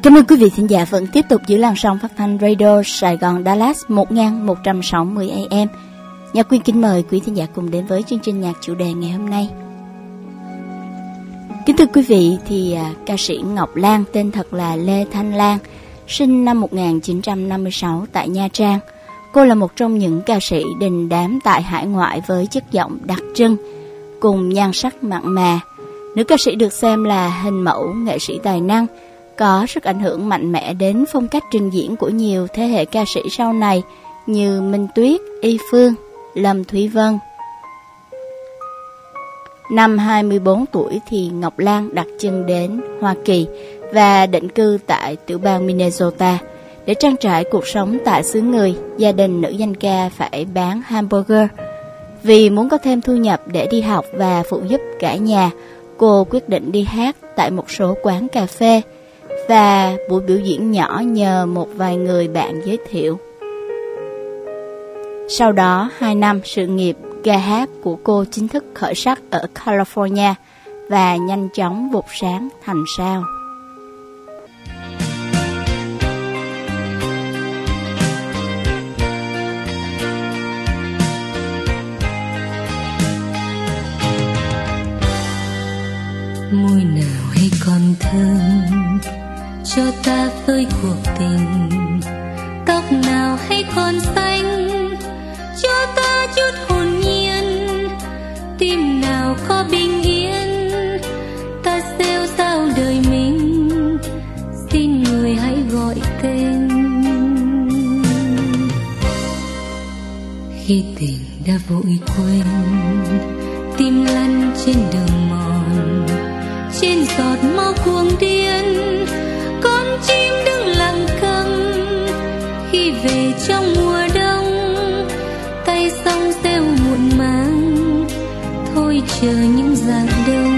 Cảm ơn quý vị thính giả vẫn tiếp tục giữ làn sóng phát thanh Radio Sài Gòn Dallas 1160 AM. Nhạc Quyên kính mời quý thính giả cùng đến với chương trình nhạc chủ đề ngày hôm nay. Kính thưa quý vị, thì ca sĩ Ngọc Lan, tên thật là Lê Thanh Lan, sinh năm 1956 tại Nha Trang. Cô là một trong những ca sĩ đình đám tại hải ngoại với chất giọng đặc trưng cùng nhan sắc mặn mà. Nữ ca sĩ được xem là hình mẫu nghệ sĩ tài năng, có sức ảnh hưởng mạnh mẽ đến phong cách trình diễn của nhiều thế hệ ca sĩ sau này như Minh Tuyết, Y Phương, Lâm Thúy Vân. Năm 24 tuổi thì Ngọc Lan đặt chân đến Hoa Kỳ và định cư tại tiểu bang Minnesota. Để trang trải cuộc sống tại xứ người, gia đình nữ danh ca phải bán hamburger. Vì muốn có thêm thu nhập để đi học và phụ giúp cả nhà, cô quyết định đi hát tại một số quán cà phê và buổi biểu diễn nhỏ nhờ một vài người bạn giới thiệu. Sau đó 2 năm, sự nghiệp ca hát của cô chính thức khởi sắc ở California và nhanh chóng vụt sáng thành sao. Môi nào hay còn thơm cho ta với cuộc tình, tóc nào hay còn xanh cho ta chút hồn nhiên, tim nào có bình yên ta rêu rao đời mình, xin người hãy gọi tên. Khi tình đã vội quên, tim lăn trên đường mòn, trên giọt máu cuồng điên, con chim đứng lặng câm. Khi về trong mùa đông, tay sông rêu muộn màng, thôi chờ những dạng đông.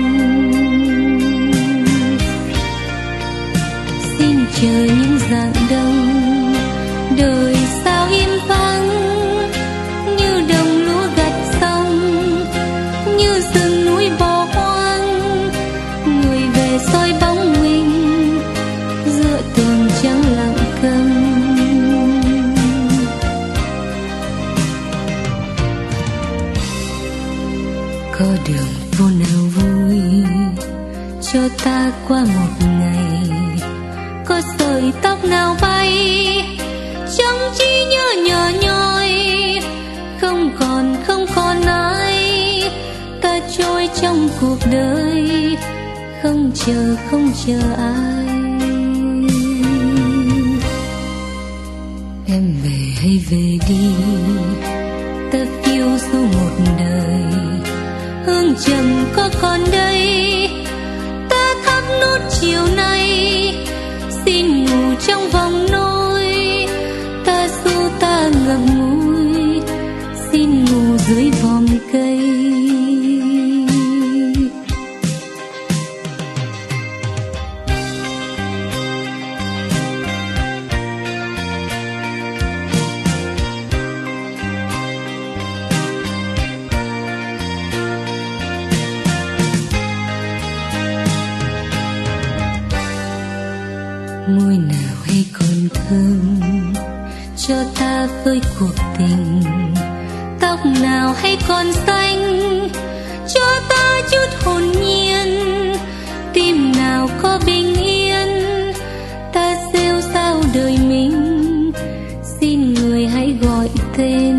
Xin chờ những dạng đông, đời sao im phăng như đồng lúa gặt xong, như rừng núi bỏ hoang. Người về soi bóng mình giữa tường trắng lặng câm. Có đường phố nào vui cho ta qua một ngày, có sợi tóc nào bay trong trí nhớ nhỏ nhoi. Không còn ai, ta trôi trong cuộc đời, không chờ ai. Em về hay về đi, ta phiêu du một đời, hương trầm có còn đây, ta thắp nút chiều nay. Xin ngủ trong vòng nôi, ta du ta ngậm ngùi, xin ngủ dưới vòm cây. Môi nào hay còn thơm cho ta với cuộc tình, tóc nào hay còn xanh cho ta chút hồn nhiên, tim nào có bình yên ta rêu rao đời mình, xin người hãy gọi tên.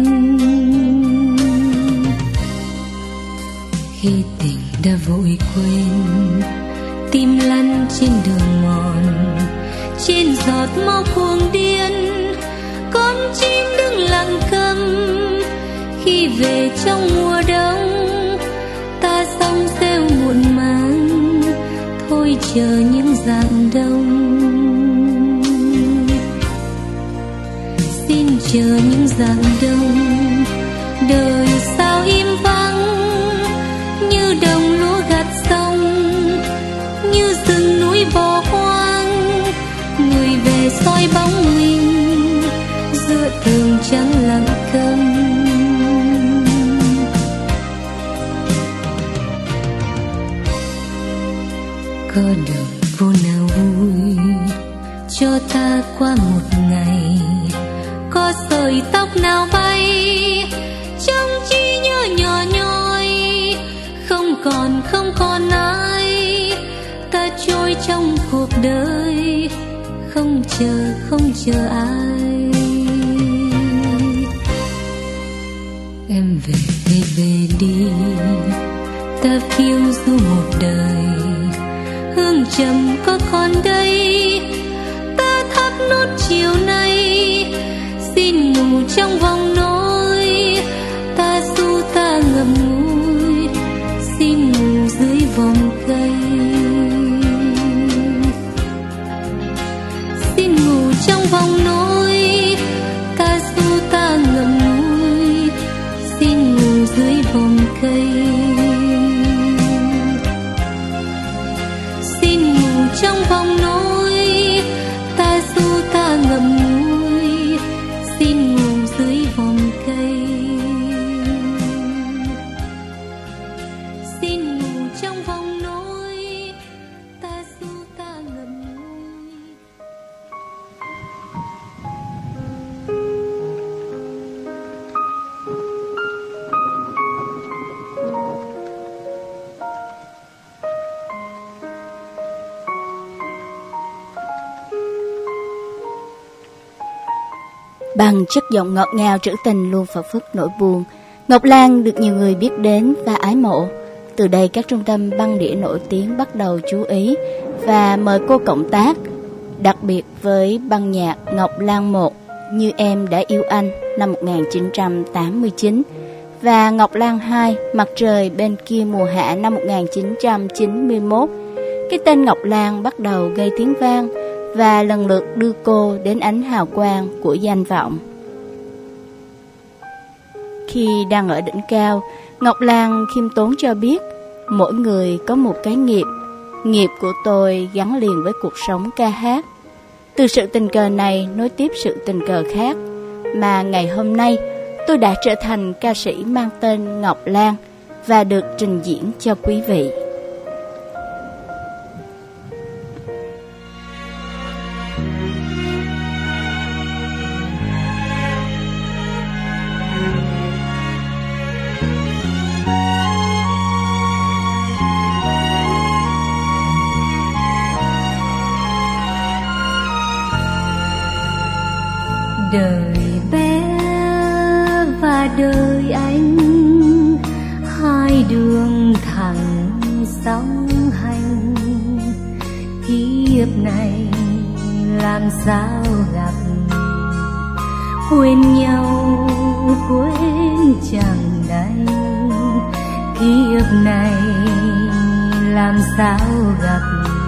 Khi tình đã vội quên, tim lăn trên đường mòn, trên giọt máu cuồng điên, con chim đứng lặng câm. Khi về trong mùa đông, ta sông rêu muộn màng, thôi chờ những dạng đông. Xin chờ những dạng đông, đời sao im vắng như đồng lúa gặt xong, như rừng núi bỏ hoang. Người về soi bóng mình giữa tường trắng lặng câm. Có đường phố nào vui cho ta qua một ngày. Có sợi tóc nào bay trong trí nhớ nhỏ nhoi, không còn ai, ta trôi trong cuộc đời, không chờ ai. Em về đi, ta phiêu du một đời, hương trầm có còn đây, ta thắp nốt chiều nay, xin ngủ trong vòng nỗi, ta du ta ngậm ngùi, xin ngủ dưới vòng cây. Xin ngủ trong vòng nỗi, ta du ta ngậm ngùi, xin ngủ dưới vòng cây. Xin ngủ trong vòng nỗi, ta du ta ngậm ngùi, xin ngủ dưới vòng cây. Xin ngủ trong vòng nỗi, ta du ta ngậm ngùi. Bằng chất giọng ngọt ngào trữ tình luôn phật phức nỗi buồn, Ngọc Lan được nhiều người biết đến và ái mộ. Từ đây các trung tâm băng đĩa nổi tiếng bắt đầu chú ý và mời cô cộng tác, đặc biệt với băng nhạc Ngọc Lan 1 Như Em Đã Yêu Anh năm 1989 và Ngọc Lan 2 Mặt Trời Bên Kia Mùa Hạ năm 1991. Cái tên Ngọc Lan bắt đầu gây tiếng vang và lần lượt đưa cô đến ánh hào quang của danh vọng. Khi đang ở đỉnh cao, Ngọc Lan khiêm tốn cho biết, mỗi người có một cái nghiệp. Nghiệp của tôi gắn liền với cuộc sống ca hát. Từ sự tình cờ này nối tiếp sự tình cờ khác, mà ngày hôm nay tôi đã trở thành ca sĩ mang tên Ngọc Lan và được trình diễn cho quý vị. Đời bé và đời anh, hai đường thẳng song hành. Kiếp này làm sao gặp, quên nhau quên chẳng đành. Kiếp này làm sao gặp,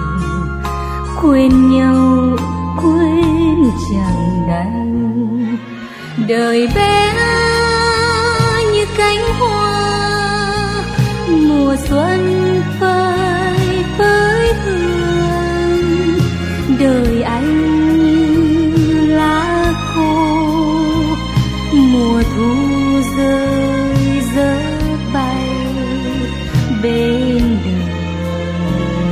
quên nhau quên chẳng đành. Đời bé như cánh hoa, mùa xuân phơi phới hương. Đời anh như lá khô, mùa thu rơi rớt bay bên đường.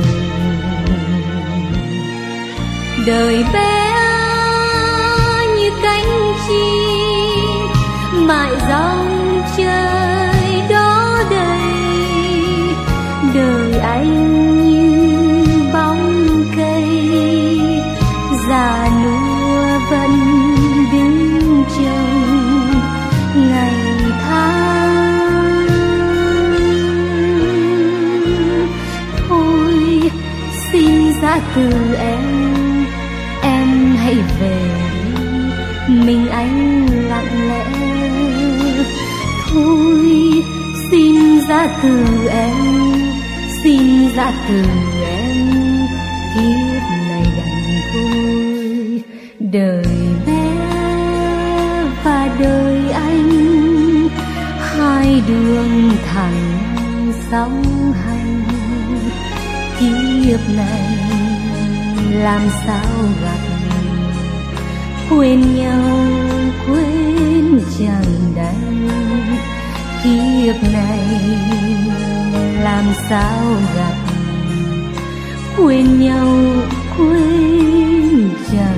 Đời bé như cánh chim, mãi dòng trời đó đây. Đời anh như bóng cây, già nua vẫn đứng trông ngày tháng. Thôi xin ra từ em hãy về, mình anh lặng lẽ. Thôi xin ra từ em, xin ra từ em, kiếp này đành thôi. Đời bé và đời anh, hai đường thẳng song hành. Kiếp này làm sao gặp, quên nhau quên chẳng đành. Kiếp này làm sao gặp, quên nhau quên chẳng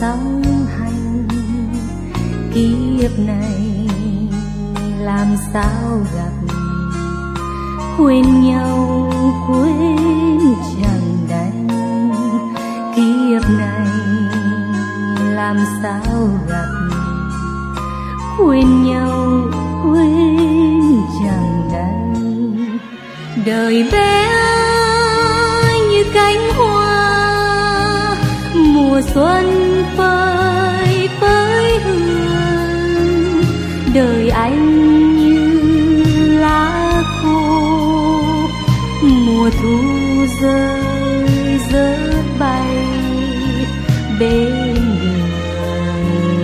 song hành. Kiếp này làm sao gặp, quên nhau quên chẳng đành. Kiếp này làm sao gặp, quên nhau quên chẳng đành. Đời bé như cánh hoa, mùa xuân phơi phới hương. Đời anh như lá khô, mùa thu rơi rớt bay bên đường.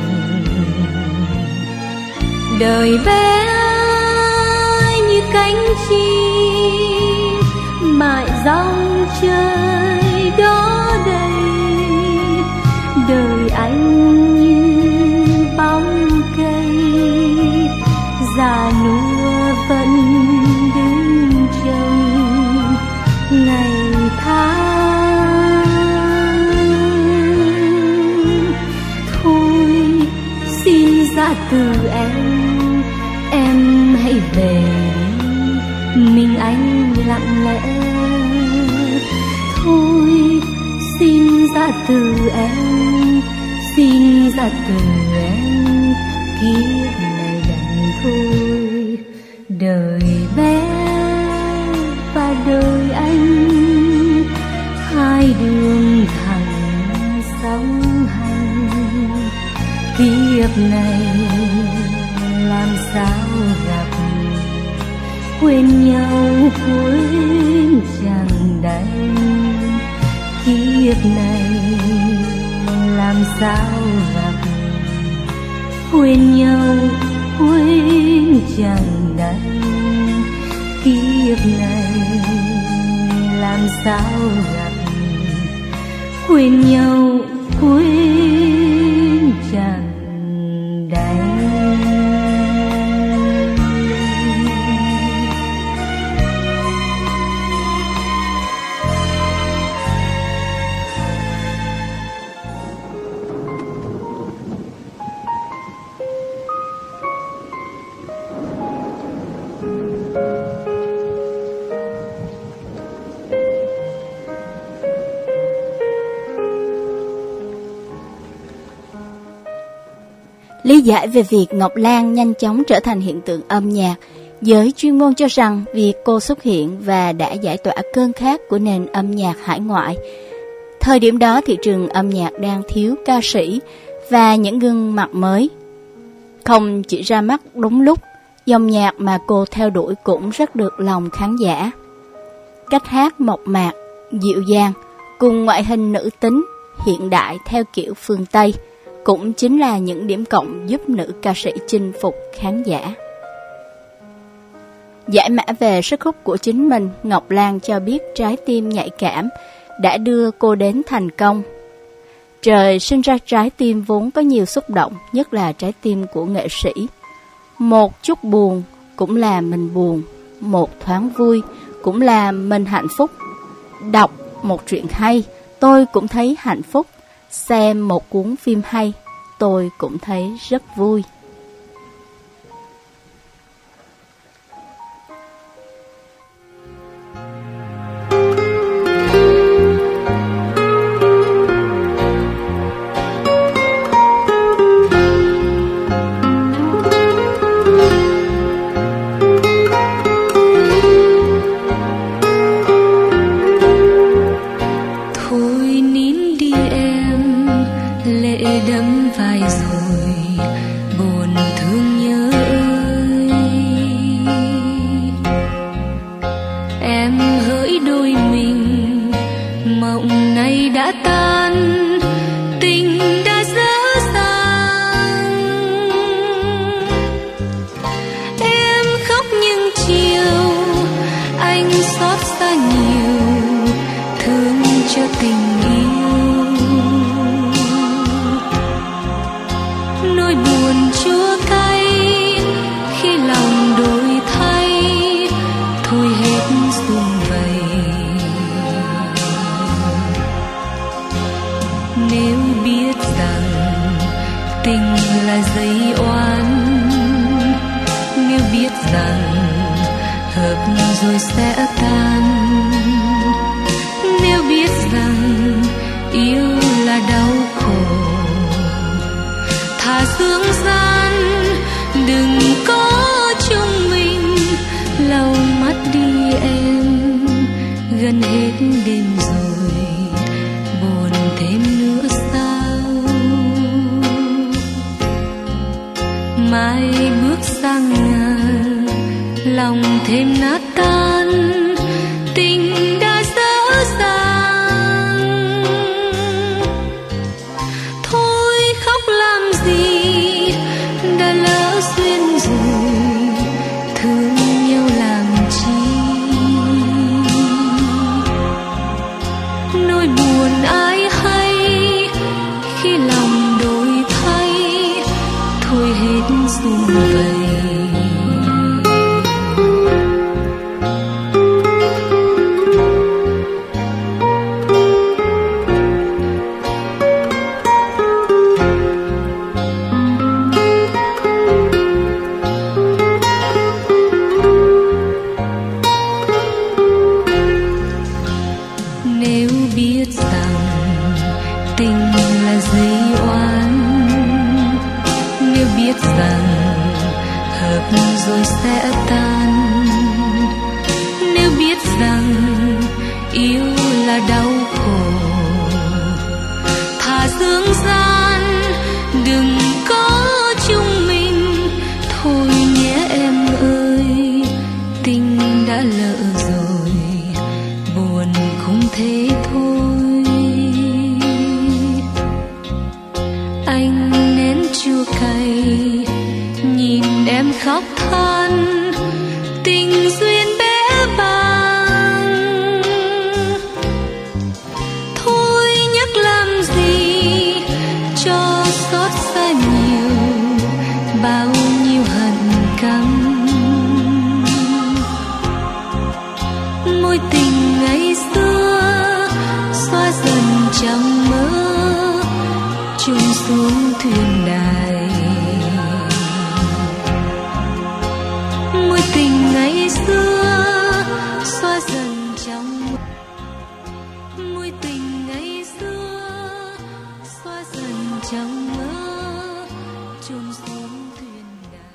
Đời bé như cánh chim mãi dòng trời đó đây. Đời anh như bóng cây già nua vẫn đứng trông ngày tháng. Thôi xin ra từ em hãy về đi, mình anh lặng lẽ. Thôi xin ra từ em, xin ra từ em, kiếp này đành thôi. Đời bé và đời anh, hai đường thẳng song hành. Kiếp này làm sao gặp, quên nhau quên chẳng đành. Kiếp này làm sao gặp, quên nhau quên chẳng đành. Kiếp này làm sao gặp, quên nhau quên chẳng đành. Lý giải về việc Ngọc Lan nhanh chóng trở thành hiện tượng âm nhạc, giới chuyên môn cho rằng việc cô xuất hiện và đã giải tỏa cơn khát của nền âm nhạc hải ngoại. Thời điểm đó thị trường âm nhạc đang thiếu ca sĩ và những gương mặt mới. Không chỉ ra mắt đúng lúc, dòng nhạc mà cô theo đuổi cũng rất được lòng khán giả. Cách hát mộc mạc, dịu dàng, cùng ngoại hình nữ tính, hiện đại theo kiểu phương Tây, cũng chính là những điểm cộng giúp nữ ca sĩ chinh phục khán giả. Giải mã về sức hút của chính mình, Ngọc Lan cho biết trái tim nhạy cảm đã đưa cô đến thành công. Trời sinh ra trái tim vốn có nhiều xúc động, nhất là trái tim của nghệ sĩ. Một chút buồn cũng là mình buồn, một thoáng vui cũng là mình hạnh phúc. Đọc một truyện hay, tôi cũng thấy hạnh phúc. Xem một cuốn phim hay, tôi cũng thấy rất vui. Nếu biết là giây oan, nếu biết rằng hợp rồi sẽ tan, nếu biết rằng yêu là đau khổ, thà dương gian đừng có chung mình. Lau mắt đi em, gần hết đêm rồi, buồn thêm nữa sao? Mai bước sang ngàn, lòng thêm nát tan, tình đã dở dàng. Thôi khóc làm gì, đã lỡ duyên rồi, thương nhau làm chi? Nỗi buồn ai hay khi lòng đổi thay, thôi hết sum vầy. Nếu biết rằng tình là giây oan, nếu biết rằng hợp rồi sẽ tan, nếu biết rằng yêu là đau khổ, thà dương gian đừng có chung mình. Thôi nhé em ơi, tình đã lỡ rồi, buồn không thế thôi. Anh nén chua cay nhìn em khóc than, tình duyên bé bàng. Thôi nhắc làm gì cho xót xa nhiều, bao nhiêu hận căm. Mối tình ngày xưa xóa dần trong mơ, trôi xuống thuyền đài. Mối tình ngày xưa xóa dần trong mơ, mối tình ngày xưa xóa dần trong mơ, trôi xuống thuyền đài.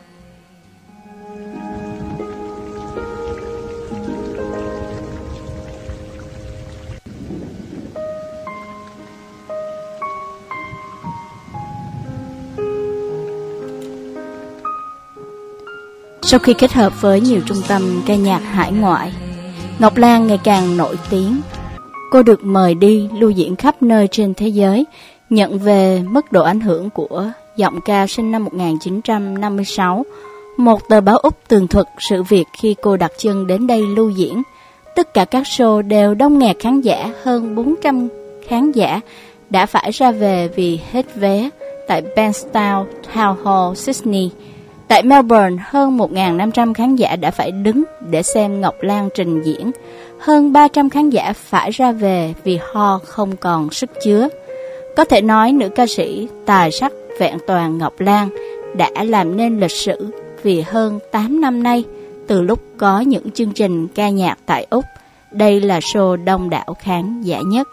Sau khi kết hợp với nhiều trung tâm ca nhạc hải ngoại, Ngọc Lan ngày càng nổi tiếng. Cô được mời đi lưu diễn khắp nơi trên thế giới, nhận về mức độ ảnh hưởng của giọng ca sinh năm 1956. Một tờ báo Úc tường thuật sự việc khi cô đặt chân đến đây lưu diễn. Tất cả các show đều đông nghẹt khán giả, hơn 400 khán giả đã phải ra về vì hết vé tại Bankstown Town Hall, Sydney. Tại Melbourne, hơn 1.500 khán giả đã phải đứng để xem Ngọc Lan trình diễn. Hơn 300 khán giả phải ra về vì ho không còn sức chứa. Có thể nói nữ ca sĩ tài sắc vẹn toàn Ngọc Lan đã làm nên lịch sử vì hơn 8 năm nay, từ lúc có những chương trình ca nhạc tại Úc, đây là show đông đảo khán giả nhất.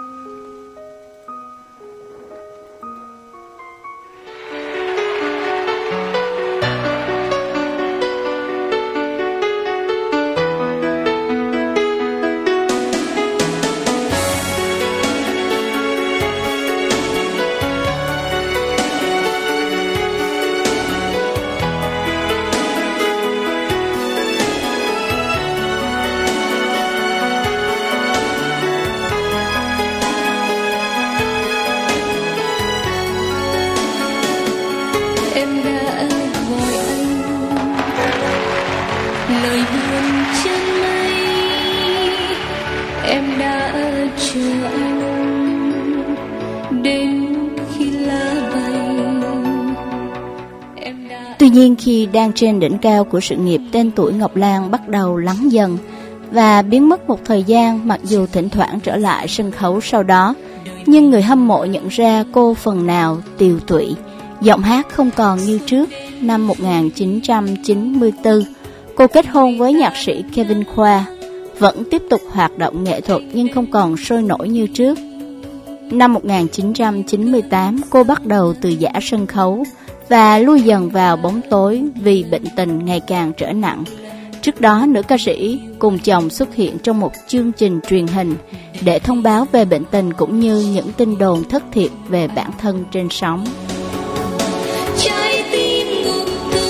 Tuy nhiên khi đang trên đỉnh cao của sự nghiệp, tên tuổi Ngọc Lan bắt đầu lắng dần và biến mất một thời gian, mặc dù thỉnh thoảng trở lại sân khấu sau đó. Nhưng người hâm mộ nhận ra cô phần nào tiều tụy, Giọng hát không còn như trước. Năm 1994, cô kết hôn với nhạc sĩ Kevin Khoa, vẫn tiếp tục hoạt động nghệ thuật nhưng không còn sôi nổi như trước. Năm 1998, cô bắt đầu từ giã sân khấu và lui dần vào bóng tối vì bệnh tình ngày càng trở nặng. Trước đó, nữ ca sĩ cùng chồng xuất hiện trong một chương trình truyền hình để thông báo về bệnh tình cũng như những tin đồn thất thiệt về bản thân trên sóng. Trái tim ngục tù,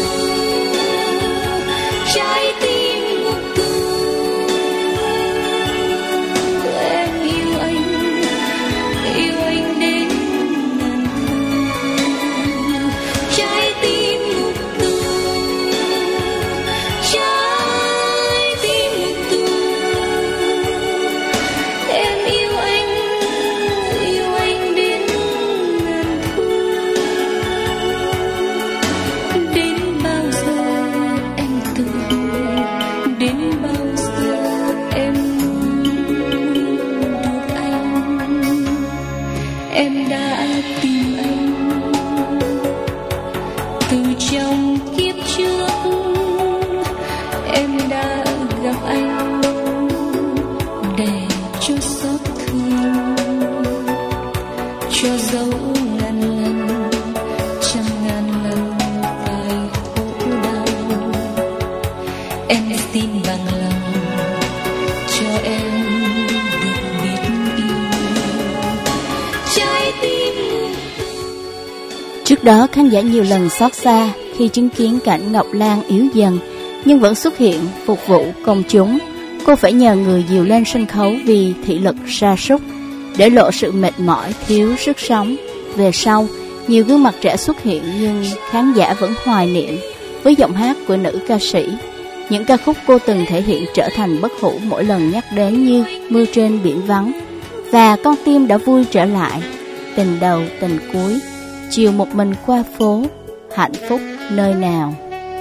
trái tim ngục tù, em yêu anh đến ngàn thu. Trái tim ngục tù, trái tim ngục tù, em yêu anh đến ngàn thu. Đến bao giờ em tự đến bao giờ em được anh. Em đã tìm anh từ trong kiếp trước, em đã gặp anh để cho xót thương, cho dấu ngàn lần, trăm ngàn lần phải khổ đau. Em xin bằng lòng cho em được biết yêu. Trái tim Trước đó, khán giả nhiều lần xót xa khi chứng kiến cảnh Ngọc Lan yếu dần nhưng vẫn xuất hiện phục vụ công chúng. Cô phải nhờ người dìu lên sân khấu vì thị lực sa sút, để lộ sự mệt mỏi, thiếu sức sống. Về sau, nhiều gương mặt trẻ xuất hiện nhưng khán giả vẫn hoài niệm với giọng hát của nữ ca sĩ. Những ca khúc cô từng thể hiện trở thành bất hủ mỗi lần nhắc đến như Mưa trên biển vắng và Con tim đã vui trở lại, Tình đầu tình cuối, Chiều một mình qua phố, Hạnh phúc nơi nào.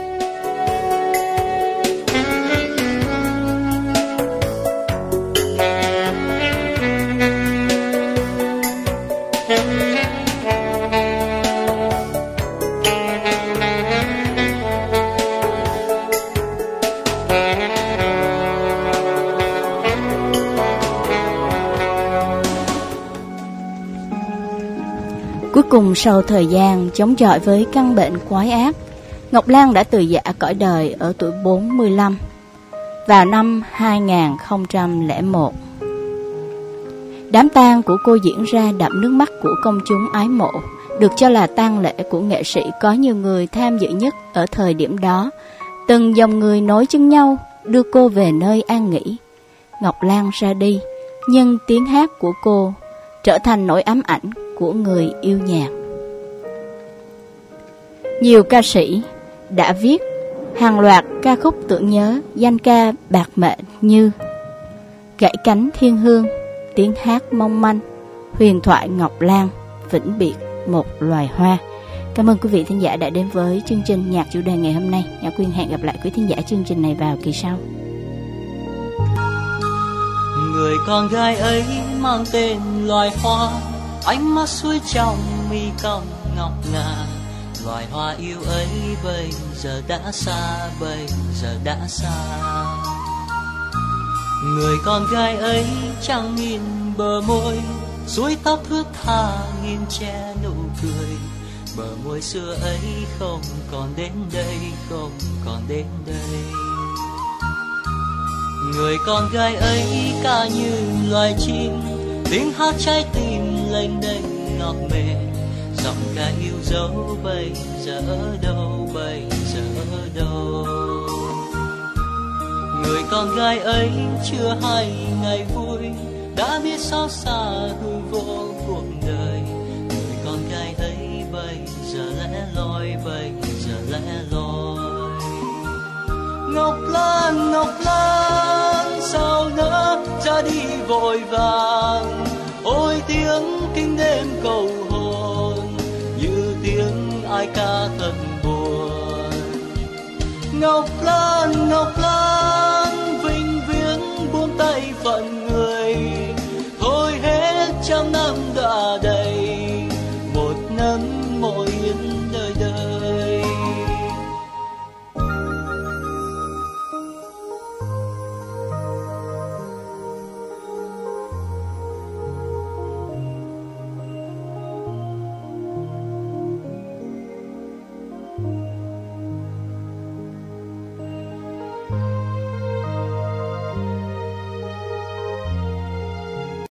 Cuối cùng, sau thời gian chống chọi với căn bệnh quái ác, Ngọc Lan đã từ giã cõi đời ở tuổi 45 vào năm 2001. Đám tang của cô diễn ra đậm nước mắt của công chúng ái mộ, được cho là tang lễ của nghệ sĩ có nhiều người tham dự nhất ở thời điểm đó. Từng dòng người nối chân nhau đưa cô về nơi an nghỉ. Ngọc Lan ra đi, nhưng tiếng hát của cô trở thành nỗi ám ảnh của người yêu nhạc. Nhiều ca sĩ đã viết hàng loạt ca khúc tưởng nhớ danh ca bạc mệnh như Gãy cánh thiên hương, Tiếng hát mong manh, Huyền thoại Ngọc Lan, Vĩnh biệt một loài hoa. Cảm ơn quý vị thính giả đã đến với chương trình nhạc chủ đề ngày hôm nay. Nhã Quyên hẹn gặp lại quý thính giả chương trình này vào kỳ sau. Người con gái ấy mang tên loài hoa, ánh mắt suối trong mi cong ngọc ngà. Loài hoa yêu ấy bây giờ đã xa, bây giờ đã xa. Người con gái ấy chẳng nghìn bờ môi, suối tóc thướt tha nghìn che nụ cười. Bờ môi xưa ấy không còn đến đây, không còn đến đây. Người con gái ấy ca như loài chim, tiếng hát trái tim lênh đênh ngọt mềm. Giọng ca yêu dấu bây giờ ở đâu, bây giờ ở đâu. Người con gái ấy chưa hay ngày vui, đã biết xót xa hư vô cuộc đời. Người con gái ấy bây giờ lẻ loi, bây giờ lẻ loi. Ngọc Lan, Ngọc Lan, sao nỡ ra đi vội vàng. Ôi tiếng kinh đêm cầu hồn, như tiếng ai ca thật buồn. Ngọc Lan, Ngọc